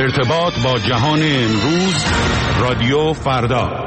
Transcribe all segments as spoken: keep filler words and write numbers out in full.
ارتباط با جهان امروز، رادیو فردا.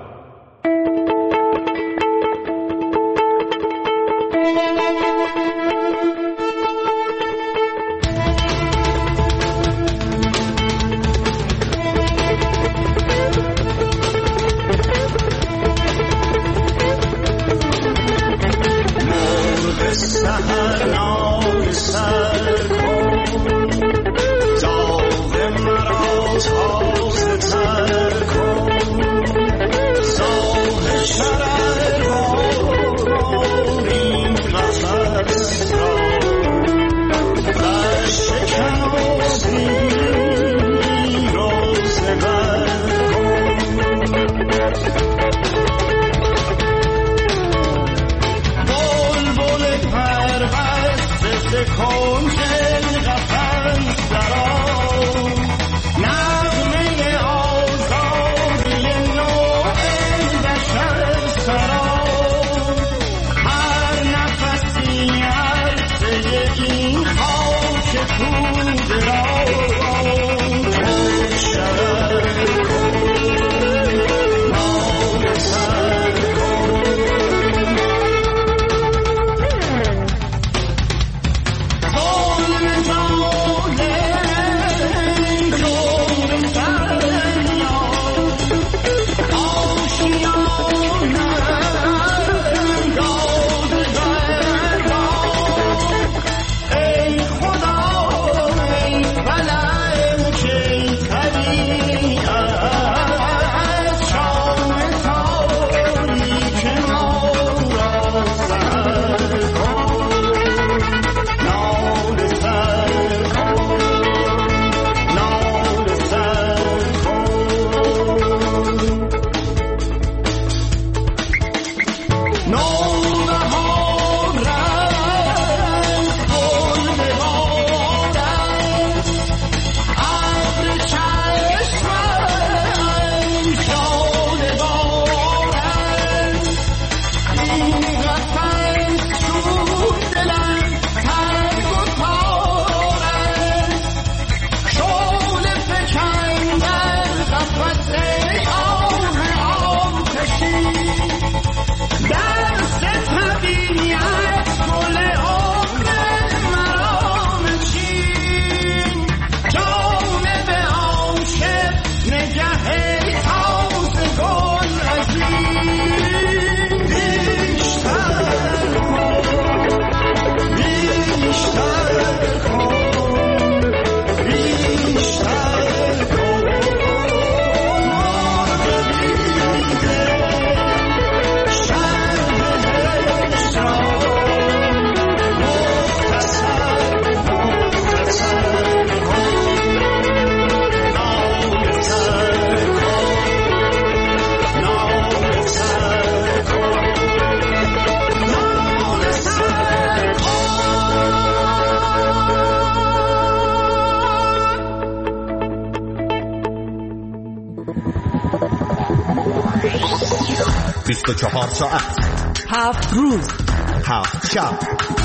بیست و چهار ساعت، هفت روز، هفت شب،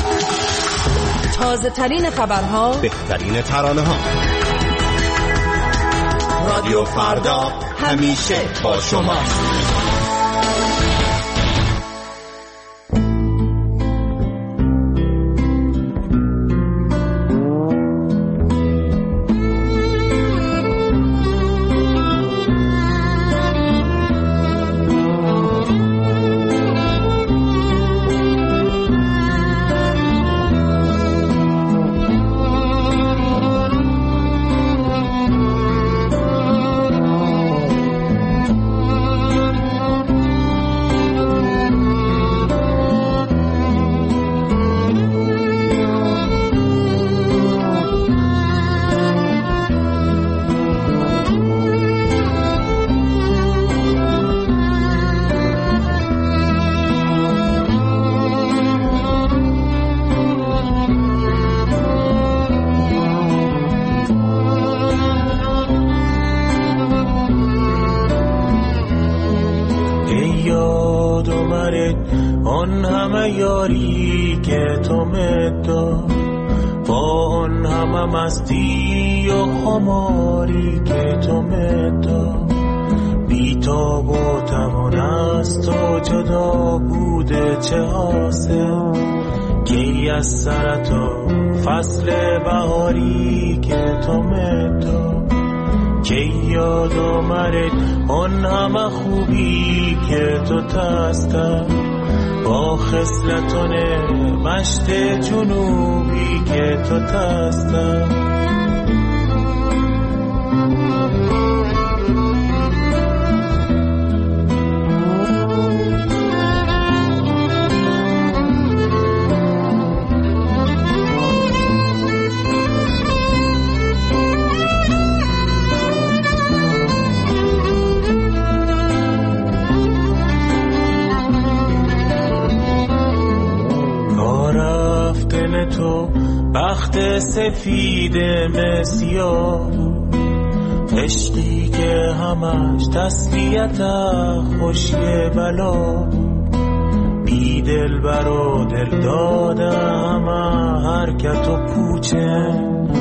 تازه ترین خبرها، بهترین ترانه ها. رادیو فردا همیشه با شماست. با اون همه مستی و خماری که تو مدا بی تاب و توان است و جدا بوده چه حاصل کی از سر تو فصل بهاری که تو مدا کی یاد آمد اون همه خوبی که تو تسته با خصلتون مشت جنوبی که تو تسته تو بخت سفید مسیاه عشقی که همش تسلیت خوشی بلا بی دل بر و دل داده همه حرکت و پوچه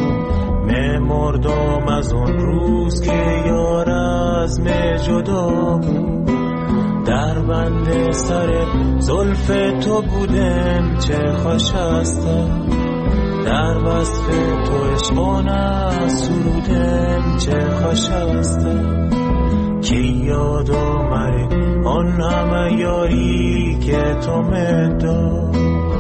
مردم از اون روز که یار از می جدا بود در بند سر زلف تو بودم چه خوش هستم در وصف تو عشقانه سرودم چه خوش هستم که یاد آمد آن همه یاری که تو مداد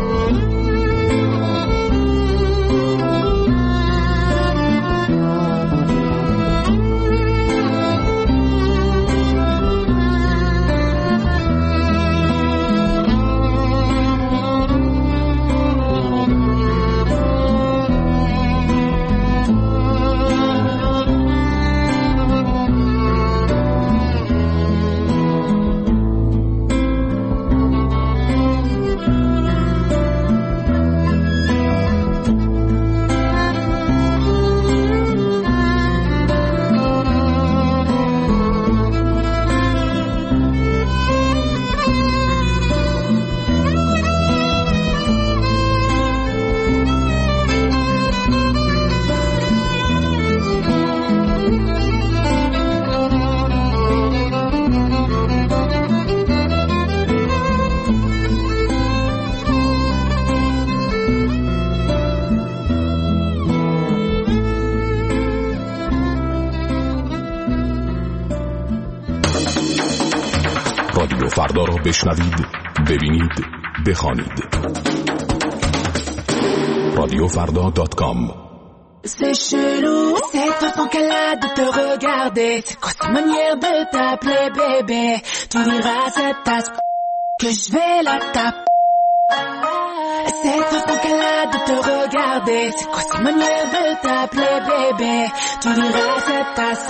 فردا را بشنوید، ببینید، بخوانید. رادیو فردا دات کام. C'est chelou, cette façon qu'elle a de te regarder. C'est quoi cette manière de t'appeler bébé? Tu diras à cette tasse que je vais la taper. Cette façon qu'elle a de te regarder. C'est quoi cette manière de t'appeler bébé? Tu diras à cette tasse.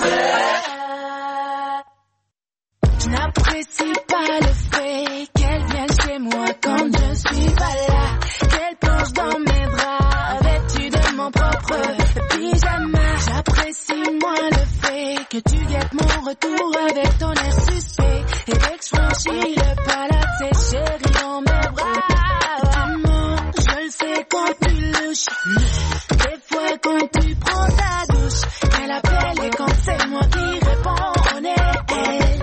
Je n'apprécie pas le fait qu'elle vienne chez moi quand je suis pas là. Qu'elle plonge dans mes bras vêtue de mon propre pyjama. J'apprécie moins le fait que tu guettes mon retour avec ton air suspect. Et dès que je franchis le pas là, t'es chérie dans mes bras. Maman, je le sais quand tu louches. Des fois quand tu prends ta douche. Elle appelle et quand c'est moi qui réponds, on est elle.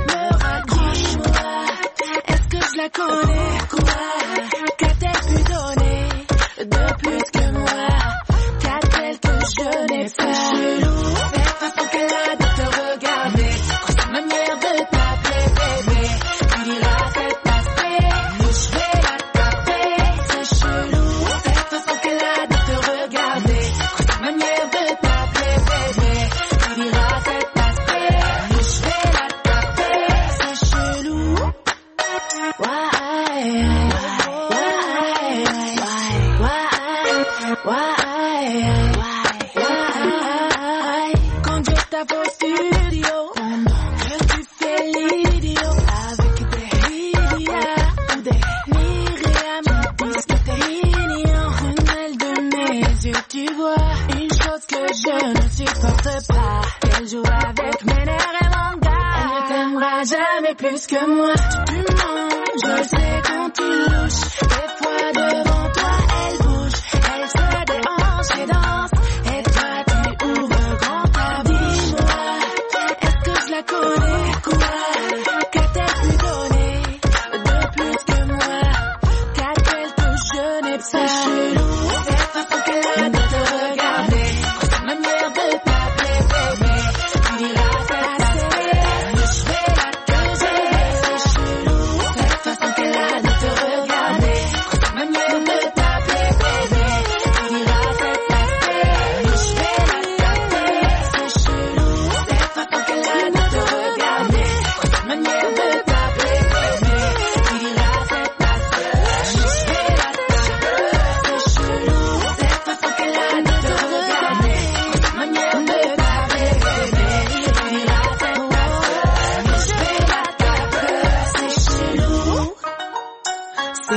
La connais quoi? Qu'a-t-elle pu donner de plus que moi? Qu'a-t-elle que je n'ai pas? Chelou, cette façon qu'elle a de te regarder. C'est quoi cette manière de t'appeler bébé? Tu diras cette aspect, je vais la taper. C'est chelou, cette façon qu'elle a de te regarder. C'est quoi cette manière de t'appeler bébé? Tu diras cette aspect, je vais la taper. C'est chelou. Why, quand je t'avoue au studio, que tu fais l'idiot avec des Lydia ou des Myriam, puisque t'es mignon, une aile de mes yeux, tu vois une chose que je ne supporte pas, qu'elle joue avec mes nerfs et mon gars. Elle ne t'aimera jamais plus que moi. Tu mens, je le sais quand tu louches. Des fois devant toi elle bouge, elle se déhanche et dans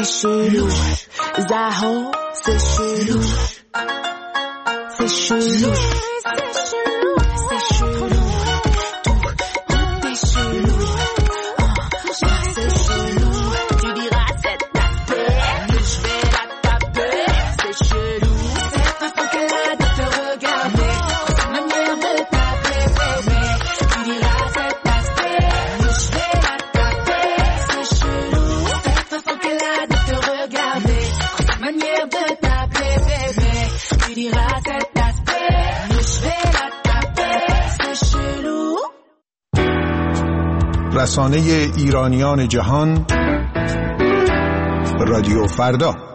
c'est chelou. Zaho, c'est chelou. C'est chelou. C'est chelou. Tout, tout est chelou. C'est chelou. Tu diras cette tapée, je vais la taper. C'est chelou. Cette façon qu'elle a de te regarder, cette manière de t'appeler bébé. Tu diras cette aspect, je vais la taper. C'est chelou. Cette façon qu'elle a de te regarder, cette manière de t'appeler bébé. Tu diras cette aspect, je vais la taper. C'est chelou. رسانه ایرانیان جهان رادیو فردا.